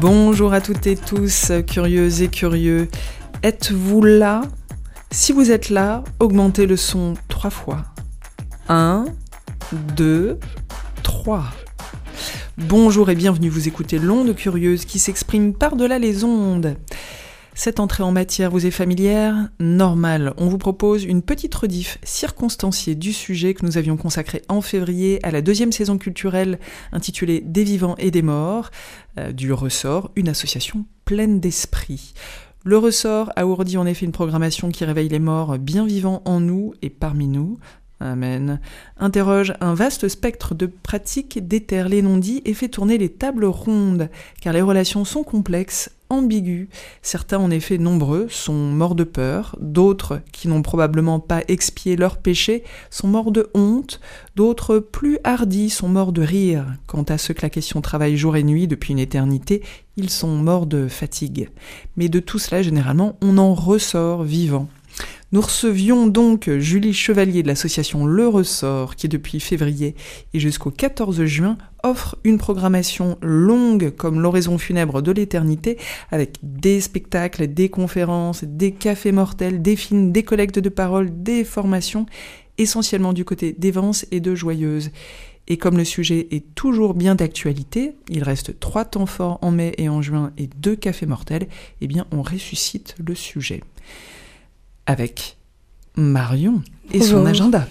Bonjour à toutes et tous, curieuses et curieux. Êtes-vous là ? Si vous êtes là, augmentez le son 3 fois. 1, 2, 3. Bonjour et bienvenue, vous écoutez l'onde curieuse qui s'exprime par-delà les ondes. Cette entrée en matière vous est familière ? Normal, on vous propose une petite rediff circonstanciée du sujet que nous avions consacré en février à la 2e saison culturelle intitulée Des vivants et des morts, du Ressort, une association pleine d'esprit. Le Ressort a ourdi en effet une programmation qui réveille les morts bien vivants en nous et parmi nous. Amen. Interroge un vaste spectre de pratiques, déterre les non-dits et fait tourner les tables rondes, car les relations sont complexes, ambiguës. Certains, en effet nombreux, sont morts de peur, d'autres, qui n'ont probablement pas expié leurs péchés, sont morts de honte, d'autres, plus hardis, sont morts de rire. Quant à ceux que la question travaille jour et nuit depuis une éternité, ils sont morts de fatigue. Mais de tout cela, généralement, on en ressort vivant. Nous recevions donc Julie Chevalier de l'association Le Ressort qui depuis février et jusqu'au 14 juin offre une programmation longue comme l'oraison funèbre de l'éternité avec des spectacles, des conférences, des cafés mortels, des films, des collectes de paroles, des formations, essentiellement du côté d'Évance et de Joyeuse. Et comme le sujet est toujours bien d'actualité, il reste 3 temps forts en mai et en juin et 2 cafés mortels, eh bien on ressuscite le sujet. Avec Marion et son agenda.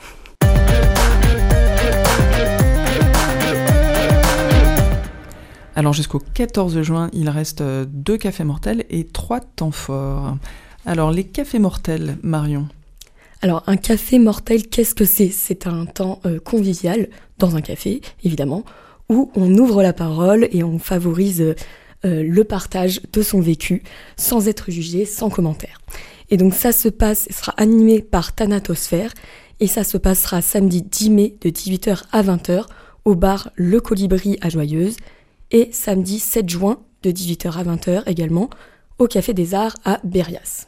Alors jusqu'au 14 juin, il reste 2 cafés mortels et 3 temps forts. Alors les cafés mortels, Marion. Alors un café mortel, qu'est-ce que c'est ? C'est un temps convivial, dans un café évidemment, où on ouvre la parole et on favorise le partage de son vécu, sans être jugé, sans commentaire. Et donc ça sera animé par Thanatosphère et ça se passera samedi 10 mai de 18h à 20h au bar Le Colibri à Joyeuse et samedi 7 juin de 18h à 20h également au Café des Arts à Berrias.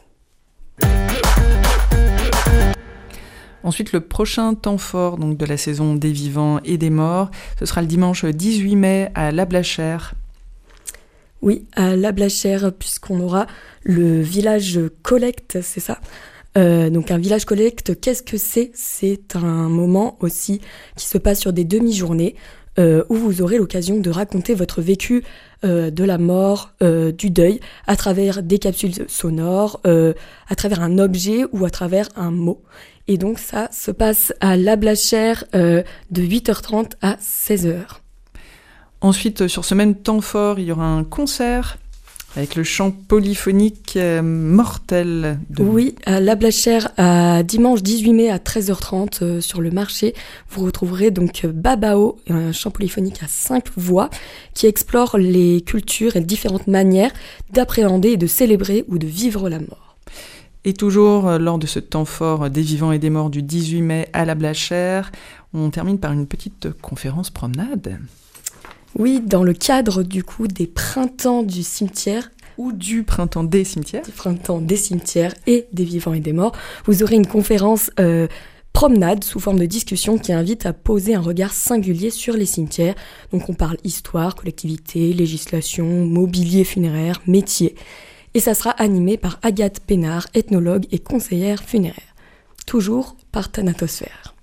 Ensuite, le prochain temps fort donc, de la saison des vivants et des morts, ce sera le dimanche 18 mai à La Blachère. Oui, à La Blachère, puisqu'on aura le village collecte, c'est ça ? Donc un village collecte, qu'est-ce que c'est ? C'est un moment aussi qui se passe sur des demi-journées où vous aurez l'occasion de raconter votre vécu de la mort, du deuil, à travers des capsules sonores, à travers un objet ou à travers un mot. Et donc ça se passe à La Blachère de 8h30 à 16h. Ensuite, sur ce même temps fort, il y aura un concert avec le chant polyphonique mortel. Oui, à La Blachère, à dimanche 18 mai à 13h30 sur le marché, vous retrouverez donc Babao, un chant polyphonique à 5 voix qui explore les cultures et différentes manières d'appréhender et de célébrer ou de vivre la mort. Et toujours lors de ce temps fort des vivants et des morts du 18 mai à La Blachère, on termine par une petite conférence promenade. Oui, dans le cadre du coup des printemps du cimetière. Ou du printemps des cimetières. Du printemps des cimetières et des vivants et des morts. Vous aurez une conférence promenade sous forme de discussion qui invite à poser un regard singulier sur les cimetières. Donc on parle histoire, collectivité, législation, mobilier funéraire, métier. Et ça sera animé par Agathe Pénard, ethnologue et conseillère funéraire. Toujours par Thanatosphère.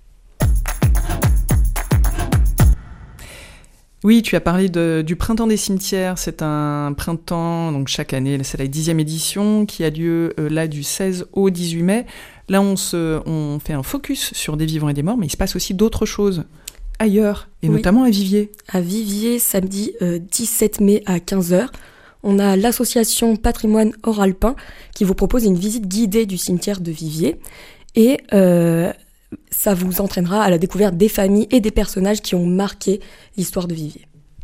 Oui, tu as parlé du printemps des cimetières. C'est un printemps, donc chaque année, c'est la 10e édition qui a lieu là du 16 au 18 mai. Là, on fait un focus sur des vivants et des morts, mais il se passe aussi d'autres choses ailleurs, et notamment à Viviers. À Viviers, samedi 17 mai à 15h, on a l'association Patrimoine Oralpin qui vous propose une visite guidée du cimetière de Viviers. Et ça vous entraînera à la découverte des familles et des personnages qui ont marqué l'histoire de Viviers.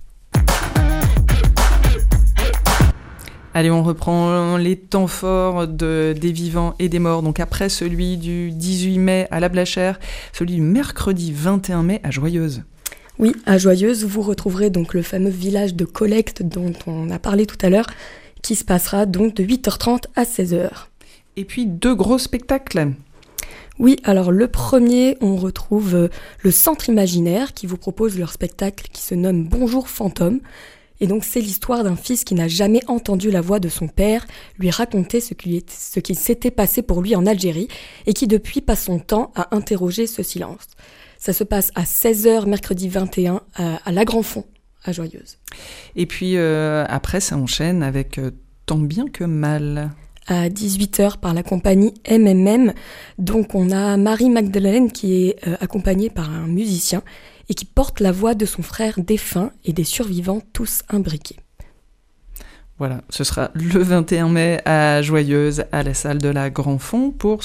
Allez, on reprend les temps forts des vivants et des morts. Donc après celui du 18 mai à La Blachère, celui du mercredi 21 mai à Joyeuse. Oui, à Joyeuse, vous retrouverez donc le fameux village de collecte dont on a parlé tout à l'heure, qui se passera donc de 8h30 à 16h. Et puis 2 gros spectacles. Oui, alors le premier, on retrouve le Centre Imaginaire qui vous propose leur spectacle qui se nomme Bonjour Fantôme. Et donc c'est l'histoire d'un fils qui n'a jamais entendu la voix de son père lui raconter ce qui s'était passé pour lui en Algérie et qui depuis passe son temps à interroger ce silence. Ça se passe à 16h mercredi 21 à La Grand-Fond, à Joyeuse. Et puis après ça enchaîne avec Tant bien que mal. À 18h par la compagnie MMM. Donc on a Marie-Magdeleine qui est accompagnée par un musicien et qui porte la voix de son frère défunt et des survivants tous imbriqués. Voilà, ce sera le 21 mai à Joyeuse, à la salle de la Grand-Fond pour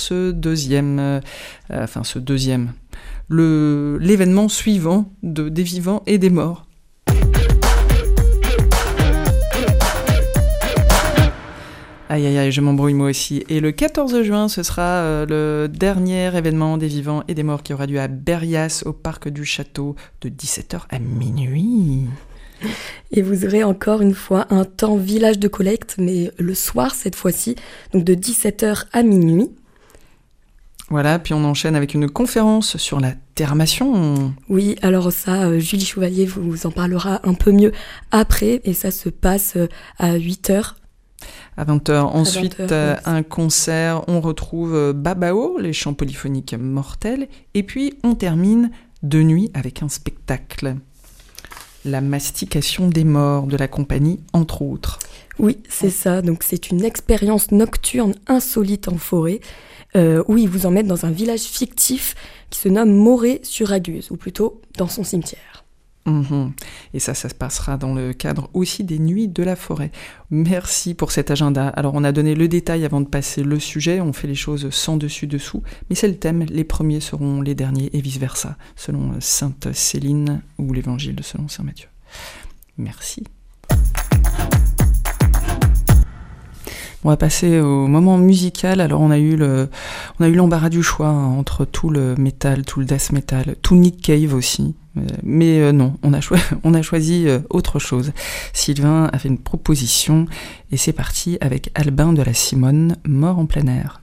l'événement suivant des vivants et des morts. Aïe aïe aïe, je m'embrouille moi aussi. Et le 14 juin, ce sera le dernier événement des vivants et des morts qui aura lieu à Berrias, au parc du château, de 17h à minuit. Et vous aurez encore une fois un temps village de collecte, mais le soir cette fois-ci, donc de 17h à minuit. Voilà, puis on enchaîne avec une conférence sur la termation. Oui, alors ça, Julie Chevalier vous en parlera un peu mieux après, et ça se passe à 8h. À 20h. Ensuite, un concert, on retrouve Babao, les chants polyphoniques mortels, et puis on termine de nuit avec un spectacle. La mastication des morts de la compagnie, entre autres. Oui, c'est ça. Donc c'est une expérience nocturne insolite en forêt, où ils vous emmènent dans un village fictif qui se nomme Morée-sur-Aguse, ou plutôt dans son cimetière. Et ça se passera dans le cadre aussi des Nuits de la Forêt. Merci pour cet agenda. Alors on a donné le détail avant de passer le sujet, on fait les choses sans dessus-dessous, mais c'est le thème, les premiers seront les derniers et vice-versa, selon Sainte Céline ou l'Évangile selon Saint Matthieu. Merci. On va passer au moment musical. Alors on a eu l'embarras du choix entre tout le métal, tout le death metal, tout Nick Cave aussi. Mais non, on a choisi autre chose. Sylvain a fait une proposition et c'est parti avec Albin de la Simone, Mort en plein air.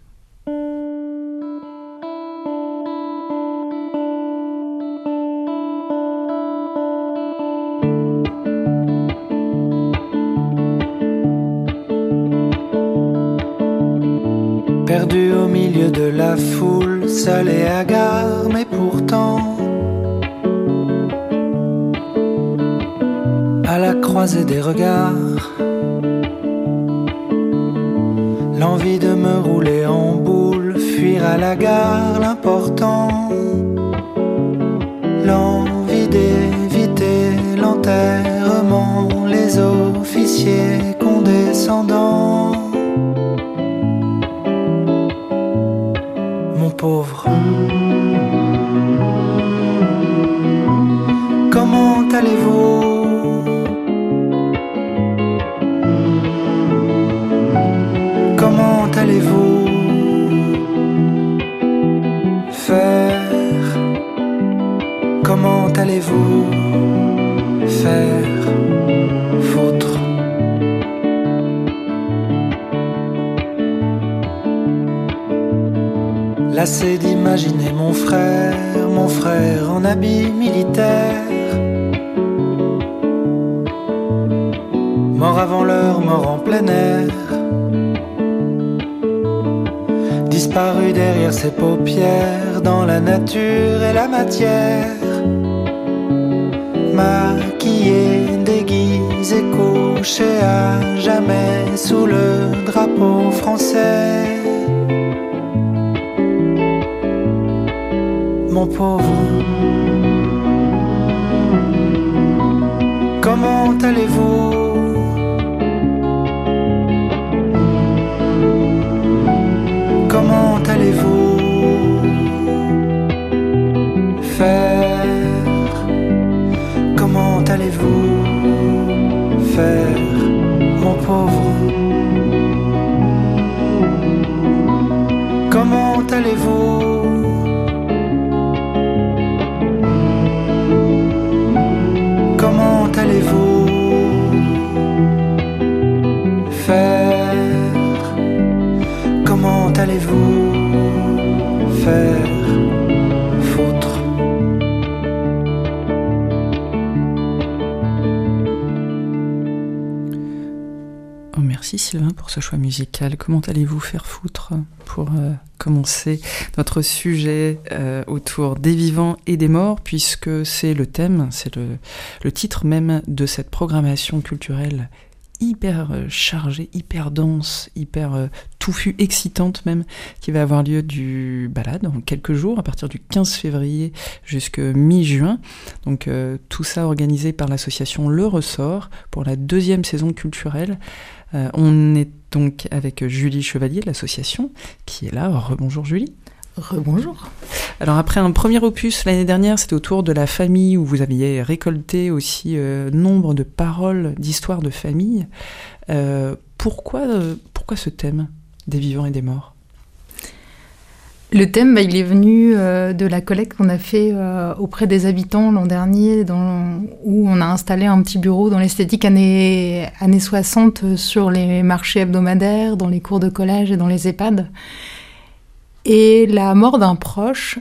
Perdu au milieu de la foule, seul et hagard, mais pourtant à la croisée des regards, l'envie de me rouler en boule, fuir à la gare, l'important, l'envie d'éviter l'enterrement, les officiers condescendants. Mon pauvre, comment allez-vous? Comment allez-vous faire? Comment allez-vous faire? Foutre. Lassé d'imaginer mon frère en habit militaire, mort avant l'heure, mort en plein air, disparu derrière ses paupières, dans la nature et la matière, maquillé, déguisé, couché à jamais sous le drapeau français. Mon pauvre, comment allez-vous? Comment allez-vous faire? Comment allez-vous faire, mon pauvre? Comment allez-vous allez-vous faire? Comment allez-vous faire? Foutre. Sylvain pour ce choix musical. Comment allez-vous faire foutre pour commencer notre sujet autour des vivants et des morts, puisque c'est le thème, c'est le titre même de cette programmation culturelle hyper chargée, hyper dense, hyper touffue, excitante même, qui va avoir lieu dans quelques jours, à partir du 15 février jusqu'à mi-juin. Donc tout ça organisé par l'association Le Ressort pour la 2e saison culturelle. On est donc avec Julie Chevalier de l'association qui est là. Rebonjour Julie. Rebonjour. Alors après un premier opus l'année dernière, c'était autour de la famille où vous aviez récolté aussi nombre de paroles, d'histoires de famille. Pourquoi ce thème des vivants et des morts ? Le thème, il est venu de la collecte qu'on a fait auprès des habitants l'an dernier, où on a installé un petit bureau dans l'esthétique années 60 sur les marchés hebdomadaires, dans les cours de collège et dans les EHPAD. Et la mort d'un proche,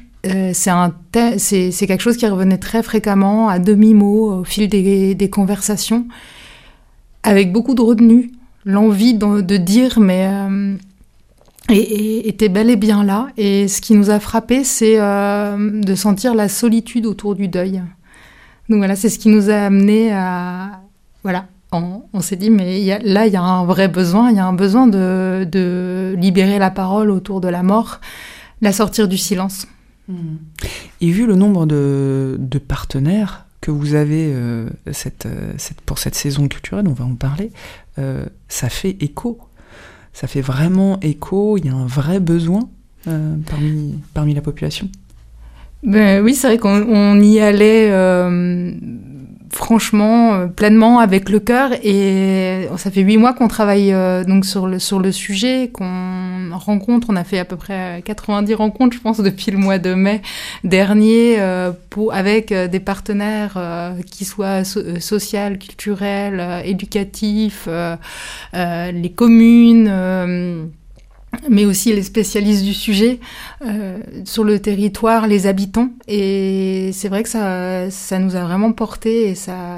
c'est quelque chose qui revenait très fréquemment, à demi-mot, au fil des conversations, avec beaucoup de retenue, l'envie de dire, mais était bel et bien là. Et ce qui nous a frappé, c'est de sentir la solitude autour du deuil. Donc voilà, c'est ce qui nous a amené à... Voilà, on s'est dit, mais il y a un vrai besoin, il y a un besoin de libérer la parole autour de la mort, la sortir du silence. Et vu le nombre de partenaires que vous avez pour cette saison culturelle, on va en parler, ça fait écho. Ça fait vraiment écho, il y a un vrai besoin parmi la population. Ben, oui, c'est vrai qu'on y allait franchement, pleinement, avec le cœur. Et ça fait 8 mois qu'on travaille donc sur le sujet, qu'on rencontre. On a fait à peu près 90 rencontres, je pense, depuis le mois de mai dernier, avec des partenaires qui soient sociaux, culturels, éducatifs, les communes... mais aussi les spécialistes du sujet sur le territoire, les habitants. Et c'est vrai que ça nous a vraiment porté et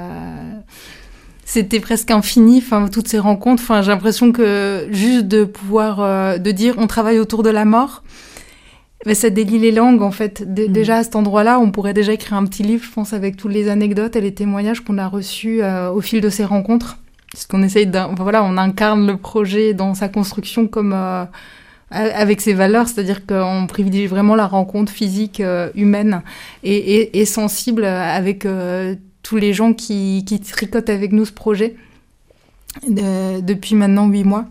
c'était presque infini, toutes ces rencontres. J'ai l'impression que juste de pouvoir de dire on travaille autour de la mort, mais ça délie les langues en fait. Déjà à cet endroit-là, on pourrait déjà écrire un petit livre, je pense, avec toutes les anecdotes et les témoignages qu'on a reçus au fil de ces rencontres. Parce qu'on essaye on incarne le projet dans sa construction comme avec ses valeurs, c'est-à-dire qu'on privilégie vraiment la rencontre physique, humaine et sensible avec tous les gens qui tricotent avec nous ce projet depuis maintenant 8 mois.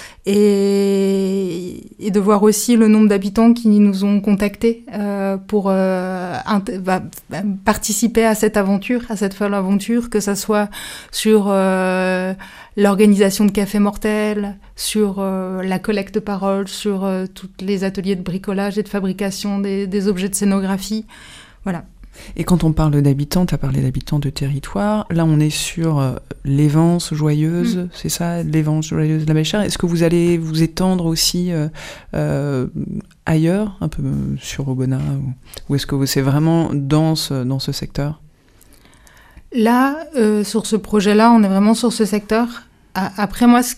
Et de voir aussi le nombre d'habitants qui nous ont contactés pour participer à cette aventure, à cette folle aventure, que ça soit sur l'organisation de cafés mortels, sur la collecte de paroles, sur tous les ateliers de bricolage et de fabrication des objets de scénographie. Voilà. Et quand on parle d'habitants, tu as parlé d'habitants de territoire. Là, on est sur l'Évence Joyeuse, c'est ça, l'Évence Joyeuse de la Belchère. Est-ce que vous allez vous étendre aussi ailleurs, un peu sur Aubenas, ou est-ce que c'est vraiment dans ce secteur ? Là, sur ce projet-là, on est vraiment sur ce secteur. Après, moi,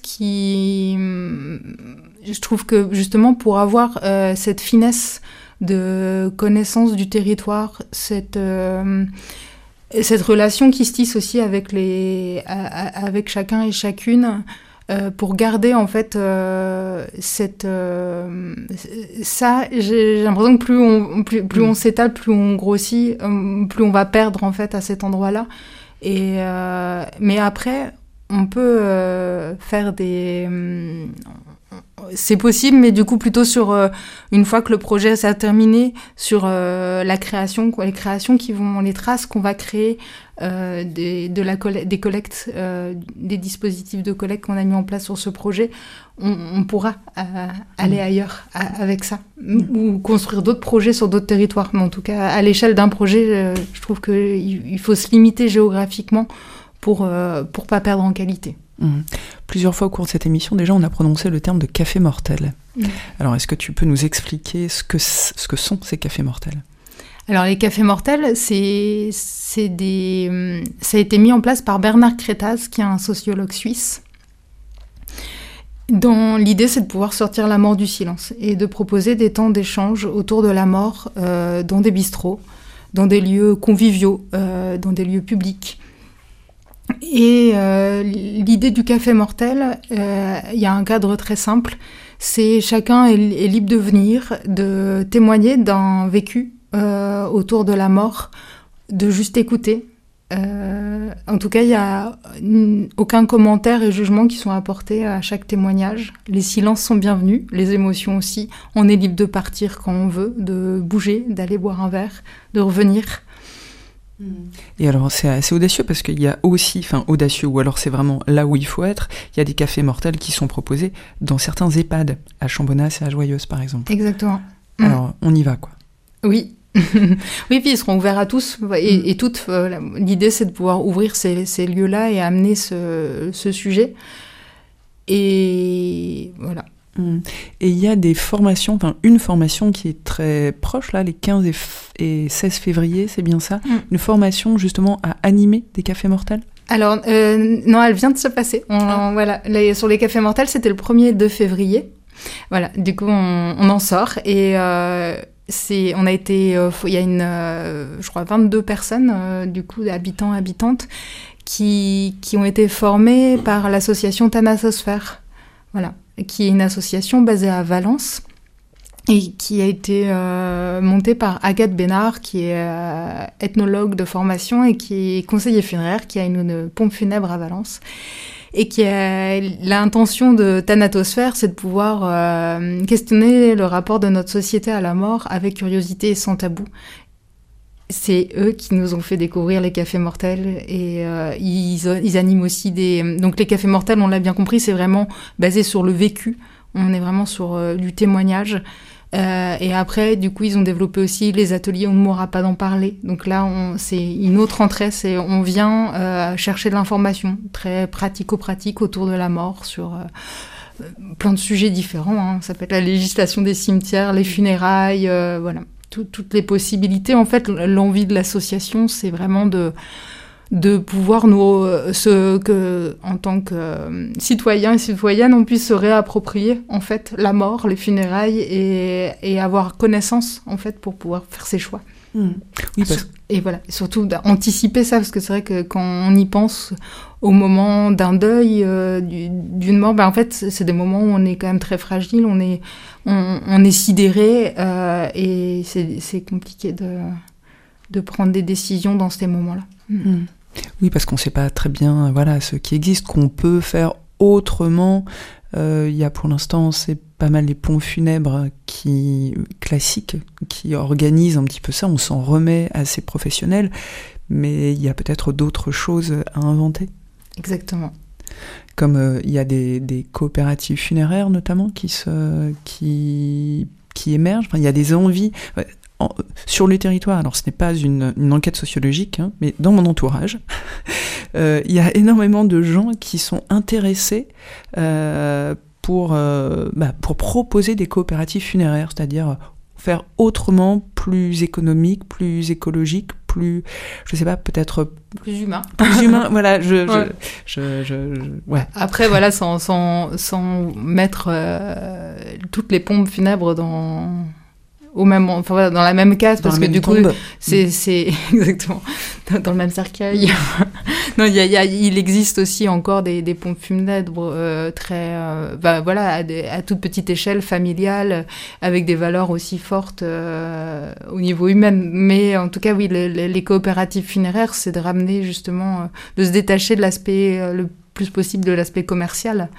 je trouve que justement, pour avoir cette finesse de connaissance du territoire, cette relation qui se tisse aussi avec chacun et chacune, pour garder en fait ça, j'ai l'impression que plus on s'étale, plus on grossit, plus on va perdre en fait à cet endroit-là. Mais après, on peut faire c'est possible, mais du coup plutôt sur une fois que le projet s'est terminé, sur la création, les créations les traces qu'on va créer des collectes, des dispositifs de collecte qu'on a mis en place sur ce projet, on pourra aller ailleurs avec ça, ou construire d'autres projets sur d'autres territoires. Mais en tout cas, à l'échelle d'un projet, je trouve qu'il faut se limiter géographiquement pour pas perdre en qualité. Plusieurs fois au cours de cette émission, déjà, on a prononcé le terme de café mortel. Alors, est-ce que tu peux nous expliquer ce que sont ces cafés mortels ? Alors, les cafés mortels, ça a été mis en place par Bernard Crétaz, qui est un sociologue suisse. L'idée, c'est de pouvoir sortir la mort du silence et de proposer des temps d'échange autour de la mort dans des bistrots, dans des lieux conviviaux, dans des lieux publics. Et l'idée du café mortel, il y a un cadre très simple, c'est chacun est libre de venir, de témoigner d'un vécu autour de la mort, de juste écouter. En tout cas, il n'y a aucun commentaire et jugement qui sont apportés à chaque témoignage. Les silences sont bienvenus, les émotions aussi. On est libre de partir quand on veut, de bouger, d'aller boire un verre, de revenir. Et alors c'est assez audacieux parce qu'il y a aussi, audacieux, ou alors c'est vraiment là où il faut être, il y a des cafés mortels qui sont proposés dans certains EHPAD, à Chambonas et à Joyeuse par exemple. Exactement. Alors on y va quoi. Oui. Oui, puis ils seront ouverts à tous et toutes. L'idée, c'est de pouvoir ouvrir ces lieux-là et amener ce sujet. Et voilà. Et il y a des formations, une formation qui est très proche, là, les 15 et 16 février, c'est bien ça? Une formation justement à animer des cafés mortels? Alors, non, elle vient de se passer. Voilà, sur les cafés mortels, c'était le 1er 2 février. Voilà, du coup, on en sort et... on a été, il y a je crois 22 personnes, du coup, habitants, habitantes, qui ont été formées par l'association Thanatosphère, voilà, qui est une association basée à Valence et qui a été montée par Agathe Bénard, qui est ethnologue de formation et qui est conseiller funéraire, qui a une pompe funèbre à Valence. Et qui a l'intention de Thanatosphère, c'est de pouvoir questionner le rapport de notre société à la mort avec curiosité et sans tabou. C'est eux qui nous ont fait découvrir les cafés mortels et ils animent aussi Donc les cafés mortels, on l'a bien compris, c'est vraiment basé sur le vécu. On est vraiment sur du témoignage. Et après, du coup, ils ont développé aussi les ateliers On ne mourra pas d'en parler. Donc là, c'est une autre entrée, on vient chercher de l'information très pratico-pratique autour de la mort sur plein de sujets différents. Hein. Ça peut être la législation des cimetières, les funérailles, voilà, toutes les possibilités. En fait, l'envie de l'association, c'est vraiment de pouvoir en tant que citoyens et citoyennes, on puisse se réapproprier, en fait, la mort, les funérailles et avoir connaissance, en fait, pour pouvoir faire ses choix. Oui, Et voilà, et surtout d'anticiper ça, parce que c'est vrai que quand on y pense au moment d'un deuil, d'une mort, en fait, c'est des moments où on est quand même très fragile, on est sidéré, et c'est compliqué de prendre des décisions dans ces moments-là. Oui, parce qu'on ne sait pas très bien ce qui existe, qu'on peut faire autrement. Il y a pour l'instant, c'est pas mal les pompes funèbres classiques qui organisent un petit peu ça. On s'en remet à ces professionnels, mais il y a peut-être d'autres choses à inventer. Exactement. Comme il y a des coopératives funéraires notamment qui émergent. Enfin, il y a des envies... sur le territoire, alors ce n'est pas une enquête sociologique, hein, mais dans mon entourage, il y a énormément de gens qui sont intéressés pour proposer des coopératives funéraires, c'est-à-dire faire autrement, plus économique, plus écologique, plus, je sais pas, peut-être plus humain. Plus humain, voilà. Ouais. Après, voilà, sans mettre toutes les pompes funèbres dans la même case, parce que du coup, c'est exactement dans le même cercueil. Non, il existe aussi encore des pompes funèbres très, à toute petite échelle, familiale, avec des valeurs aussi fortes au niveau humain. Mais en tout cas, oui, les coopératives funéraires, c'est de ramener justement, de se détacher de l'aspect le plus possible de l'aspect commercial.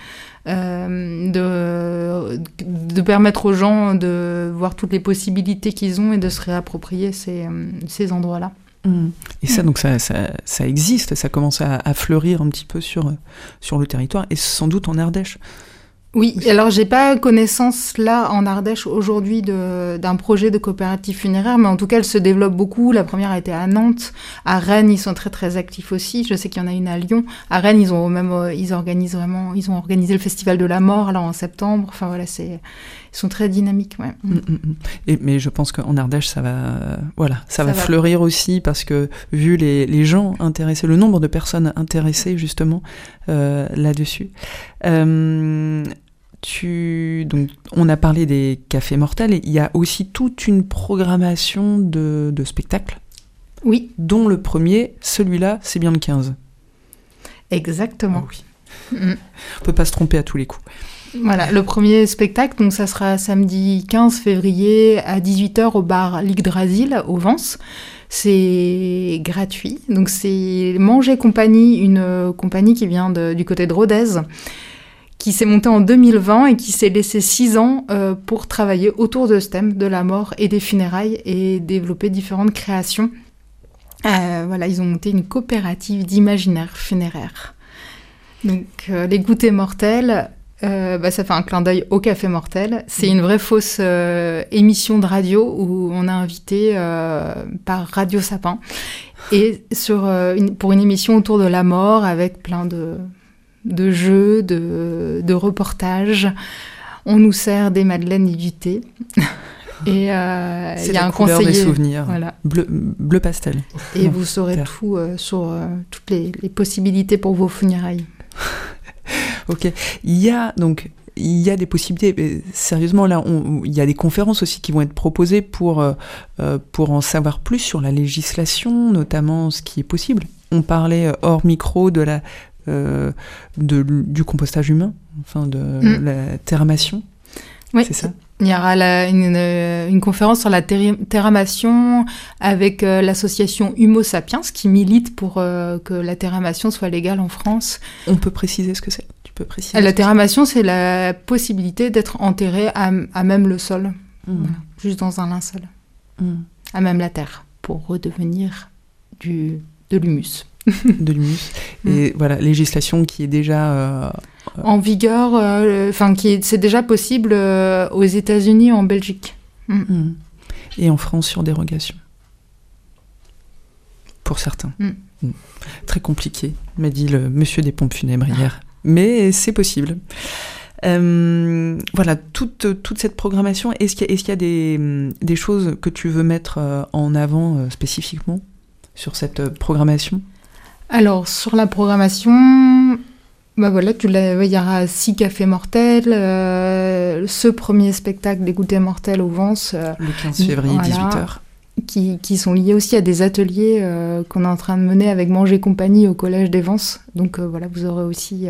De permettre aux gens de voir toutes les possibilités qu'ils ont et de se réapproprier ces endroits-là. Et ça, donc ça existe, ça commence à fleurir un petit peu sur le territoire, et sans doute en Ardèche. Oui, alors j'ai pas connaissance là en Ardèche aujourd'hui d'un projet de coopérative funéraire, mais en tout cas elle se développe beaucoup. La première a été à Nantes, à Rennes ils sont très très actifs aussi. Je sais qu'il y en a une à Lyon. À Rennes ils ont organisé le festival de la mort là en septembre. Enfin voilà, ils sont très dynamiques. Ouais. Mais je pense qu'en Ardèche ça va fleurir aussi, parce que vu les gens intéressés, le nombre de personnes intéressées justement là-dessus. Donc, on a parlé des cafés mortels, et il y a aussi toute une programmation de spectacles. Oui. Dont le premier, celui-là, c'est bien le 15. Exactement. Ah oui. On peut pas se tromper à tous les coups. Voilà, le premier spectacle, donc ça sera samedi 15 février à 18h au bar l'Yggdrasil, au Vence. C'est gratuit. Donc c'est Manger Compagnie, une compagnie qui vient du côté de Rodez, qui s'est montée en 2020 et qui s'est laissé 6 ans pour travailler autour de ce thème de la mort et des funérailles et développer différentes créations. Voilà, ils ont monté une coopérative d'imaginaire funéraire. Donc les goûters mortels, ça fait un clin d'œil au Café Mortel. C'est une vraie fausse émission de radio où on a invité par Radio Sapin et pour une émission autour de la mort avec plein de jeux, de reportages. On nous sert des madeleines et du thé. Et il y a un conseiller des souvenirs, voilà. bleu pastel. Et vous saurez tout sur toutes les possibilités pour vos funérailles. Ok. Il y a des possibilités. Mais sérieusement, là, il y a des conférences aussi qui vont être proposées pour en savoir plus sur la législation, notamment ce qui est possible. On parlait hors micro du compostage humain, enfin de la terramation. Oui, c'est ça. Il y aura une conférence sur la terramation avec l'association Humo Sapiens qui milite pour que la terramation soit légale en France. On peut préciser ce que c'est ? Tu peux préciser ? La terramation, c'est la possibilité d'être enterré à même le sol, voilà, juste dans un linceul, à même la terre, pour redevenir de l'humus. De l'humus. Et voilà, législation qui est déjà... en vigueur, c'est déjà possible aux États-Unis et en Belgique. Et en France sur dérogation. Pour certains. Très compliqué, m'a dit le monsieur des pompes funèbres hier. Mais c'est possible. Voilà, toute cette programmation, est-ce qu'il y a des choses que tu veux mettre en avant spécifiquement sur cette programmation ? Alors, sur la programmation, voilà, il y aura 6 cafés mortels, ce premier spectacle des goûters mortels au Vence. Le 15 février, voilà, 18h. Qui sont liés aussi à des ateliers qu'on est en train de mener avec Manger Compagnie au Collège des Vences. Donc voilà, vous aurez aussi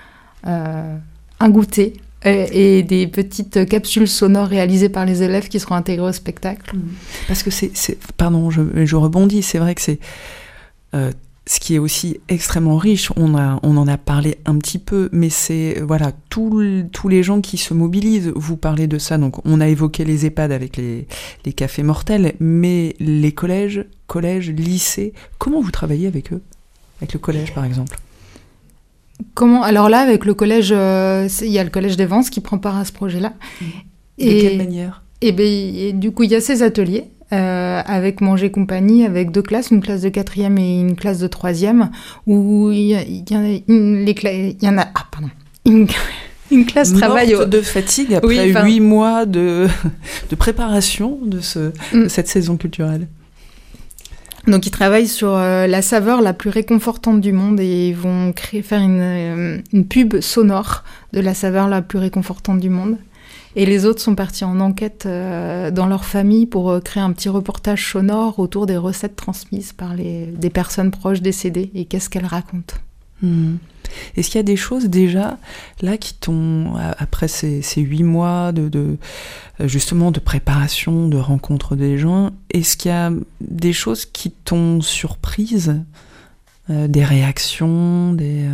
un goûter et des petites capsules sonores réalisées par les élèves qui seront intégrées au spectacle. Parce que pardon, je rebondis, c'est vrai que c'est... ce qui est aussi extrêmement riche, on en a parlé un petit peu, mais c'est voilà tous les gens qui se mobilisent. Vous parlez de ça, donc on a évoqué les EHPAD avec les cafés mortels, mais les collèges, lycées, comment vous travaillez avec eux, avec le collège par exemple ? Alors là, avec le collège, il y a le collège des Vences qui prend part à ce projet-là. De quelle manière ? Du coup, il y a ces ateliers. Avec Manger Compagnie, avec 2 classes, une classe de 4e et une classe de 3e, où il y en a une classe travaille... Morte de fatigue après 8 mois de préparation de cette saison culturelle. Donc ils travaillent sur la saveur la plus réconfortante du monde et ils vont faire une pub sonore de la saveur la plus réconfortante du monde. Et les autres sont partis en enquête dans leur famille pour créer un petit reportage sonore autour des recettes transmises par des personnes proches décédées et qu'est-ce qu'elles racontent. Est-ce qu'il y a des choses déjà là qui t'ont, après ces 8 mois justement de préparation, de rencontre des gens, est-ce qu'il y a des choses qui t'ont surprise, des réactions,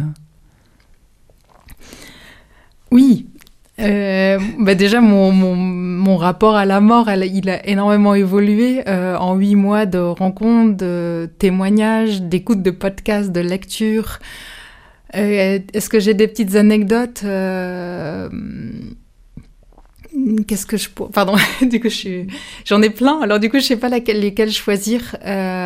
Oui. Déjà mon rapport à la mort il a énormément évolué en 8 mois de rencontres, de témoignages, d'écoute de podcasts, de lectures. Est-ce que j'ai des petites anecdotes qu'est-ce que pardon, du coup j'en ai plein, alors du coup je sais pas lesquelles choisir.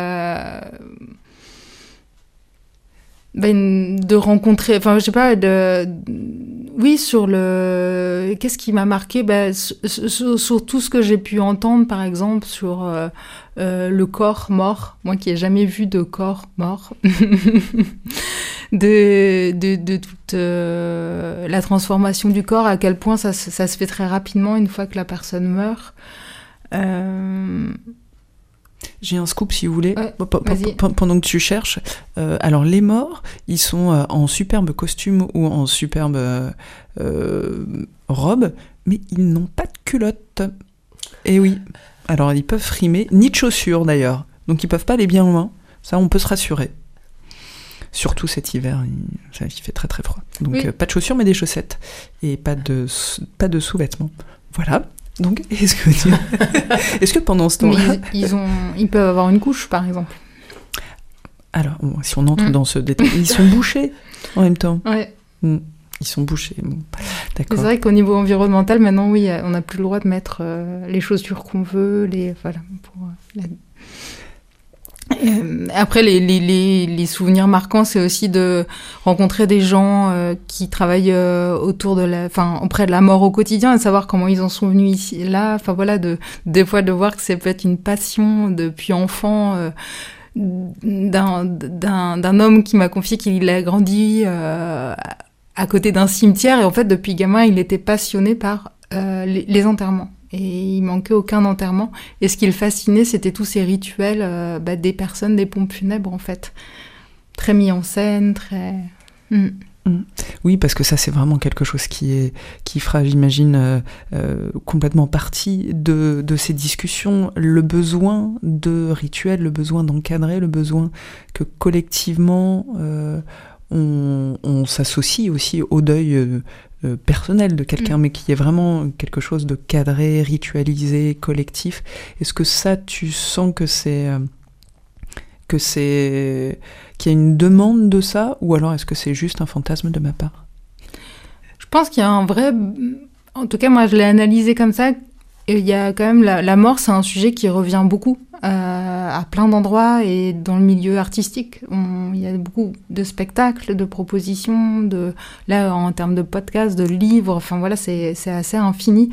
De rencontrer, enfin je sais pas, oui, sur qu'est-ce qui m'a marqué, sur tout ce que j'ai pu entendre, par exemple sur le corps mort, moi qui ai jamais vu de corps mort. de toute la transformation du corps, à quel point ça se fait très rapidement une fois que la personne meurt. J'ai un scoop si vous voulez, ouais, pendant que tu cherches. Alors les morts, ils sont en superbe costume ou en superbe robe, mais ils n'ont pas de culotte. Et oui, alors ils peuvent frimer, ni de chaussures d'ailleurs, donc ils peuvent pas aller bien loin, ça on peut se rassurer. Surtout cet hiver, il fait très très froid. Donc oui. Pas de chaussures mais des chaussettes, et pas de sous-vêtements. Voilà. Donc, est-ce que pendant ce temps-là... ils peuvent avoir une couche, par exemple. Alors, si on entre dans ce détail, ils sont bouchés en même temps. Ouais. Ils sont bouchés, bon. D'accord. C'est vrai qu'au niveau environnemental, maintenant, oui, on n'a plus le droit de mettre les chaussures qu'on veut, Après, les souvenirs marquants, c'est aussi de rencontrer des gens qui travaillent auprès de la mort au quotidien, et de savoir comment ils en sont venus ici, là. Enfin voilà, des fois de voir que ça peut être une passion depuis enfant d'un homme qui m'a confié qu'il a grandi à côté d'un cimetière, et en fait depuis gamin, il était passionné par les enterrements. Et il manquait aucun enterrement. Et ce qui le fascinait, c'était tous ces rituels des personnes, des pompes funèbres, en fait. Très mis en scène, très... Oui, parce que ça, c'est vraiment quelque chose qui fera, j'imagine, complètement partie de ces discussions. Le besoin de rituels, le besoin d'encadrer, le besoin que collectivement, on s'associe aussi au deuil personnel de quelqu'un, mais qui est vraiment quelque chose de cadré, ritualisé, collectif. Est-ce que ça, tu sens qu'il y a une demande de ça, ou alors est-ce que c'est juste un fantasme de ma part ? Je pense qu'il y a un vrai... En tout cas, moi, je l'ai analysé comme ça. Et il y a quand même... La mort, c'est un sujet qui revient beaucoup à plein d'endroits, et dans le milieu artistique. Il y a beaucoup de spectacles, de propositions, là, en termes de podcasts, de livres, enfin voilà, c'est assez infini.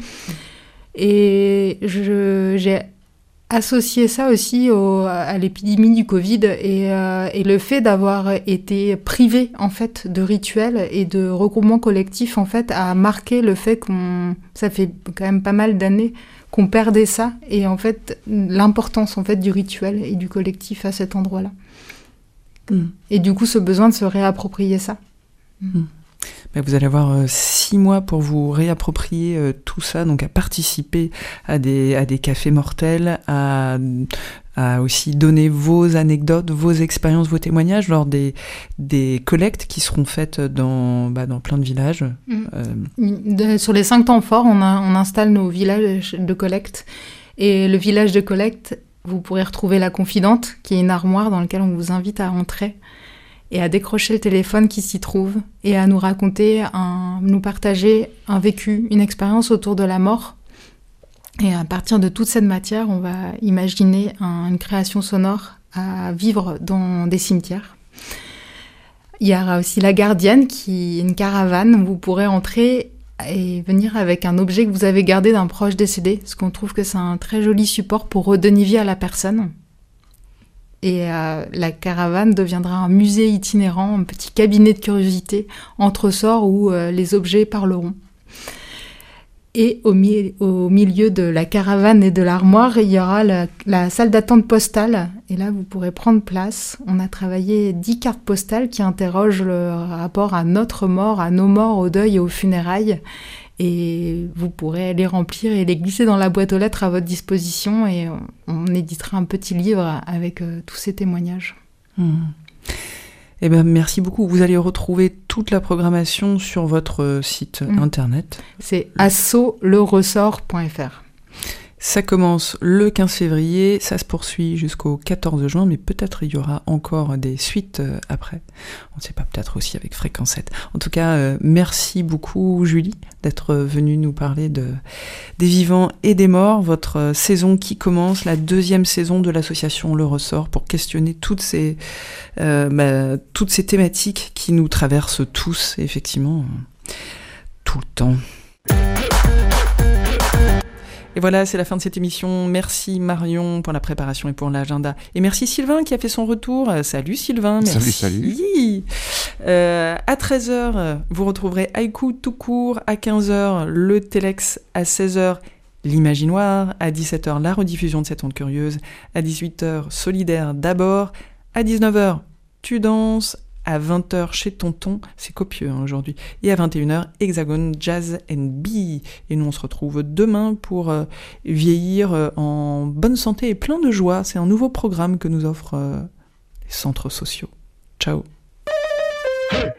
Et j'ai associé ça aussi à l'épidémie du Covid, et le fait d'avoir été privé, en fait, de rituels et de regroupements collectifs, en fait, a marqué le fait ça fait quand même pas mal d'années qu'on perdait ça, et en fait l'importance en fait du rituel et du collectif à cet endroit-là. Et du coup ce besoin de se réapproprier ça. Mais vous allez avoir 6 mois pour vous réapproprier tout ça, donc à participer à des cafés mortels, à aussi donner vos anecdotes, vos expériences, vos témoignages lors des collectes qui seront faites dans plein de villages. Sur les 5 temps forts, on installe nos villages de collecte. Et le village de collecte, vous pourrez retrouver la confidente, qui est une armoire dans laquelle on vous invite à entrer et à décrocher le téléphone qui s'y trouve, et à nous nous partager un vécu, une expérience autour de la mort. Et à partir de toute cette matière, on va imaginer une création sonore à vivre dans des cimetières. Il y aura aussi la gardienne, qui est une caravane où vous pourrez entrer et venir avec un objet que vous avez gardé d'un proche décédé, parce qu'on trouve que c'est un très joli support pour redonner vie à la personne. Et la caravane deviendra un musée itinérant, un petit cabinet de curiosité entre ressorts où les objets parleront. Et au milieu de la caravane et de l'armoire, il y aura la salle d'attente postale. Et là, vous pourrez prendre place. On a travaillé 10 cartes postales qui interrogent le rapport à notre mort, à nos morts, au deuil et aux funérailles. Et vous pourrez les remplir et les glisser dans la boîte aux lettres à votre disposition. Et on éditera un petit livre avec tous ces témoignages. Eh ben, merci beaucoup. Vous allez retrouver toute la programmation sur votre site internet. C'est assoleressort.fr. Ça commence le 15 février, ça se poursuit jusqu'au 14 juin, mais peut-être il y aura encore des suites après. On ne sait pas, peut-être aussi avec Fréquence 7. En tout cas, merci beaucoup Julie d'être venue nous parler des vivants et des morts, votre saison qui commence, la 2e saison de l'association Le Ressort, pour questionner toutes ces thématiques qui nous traversent tous, effectivement, tout le temps. Et voilà, c'est la fin de cette émission. Merci Marion pour la préparation et pour l'agenda. Et merci Sylvain qui a fait son retour. Salut Sylvain, merci. Salut. À 13h, vous retrouverez Haïku tout court. À 15h, le Telex. À 16h, l'Imaginoire. À 17h, la rediffusion de cette onde curieuse. À 18h, Solidaire d'abord. À 19h, Tu danses. À 20h chez Tonton, c'est copieux aujourd'hui, et à 21h, Hexagone Jazz and Bee. Et nous on se retrouve demain pour vieillir en bonne santé et plein de joie. C'est un nouveau programme que nous offrent les centres sociaux. Ciao. Hey.